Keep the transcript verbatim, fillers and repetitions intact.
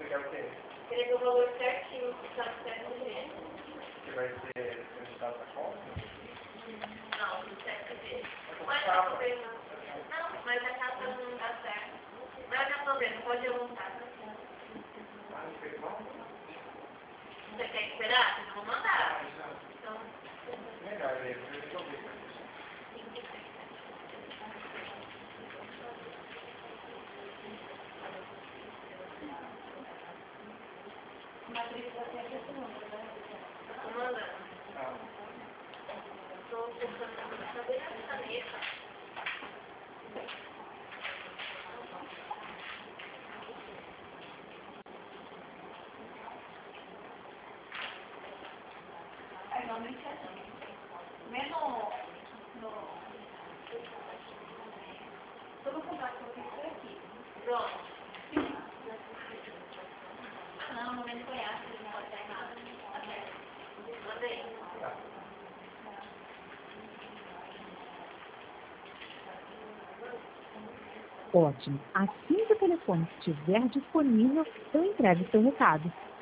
quer o quê? Querendo o valor certinho, que está certo do jeito. Que vai ser acreditado na conta? Não, do certo dele. Mas tá problema. Não, mas a casa não dá certo. Não dá problema, pode montar. Ah, não fez mal? Você quer esperar? Eu vou mandar. Então, Melhor, eu vou resolver. tô mandando. Ah, Tô colocando na cabeça da caneta. Aí, normalmente é assim. Mesmo no... Todo contrato que eu fiz foi aqui. Pronto. Ah, não, no momento foi essa, não pode ter nada. Tá certo. Mandei. tá. Ótimo. Assim que o telefone estiver disponível, eu entrego seu recado.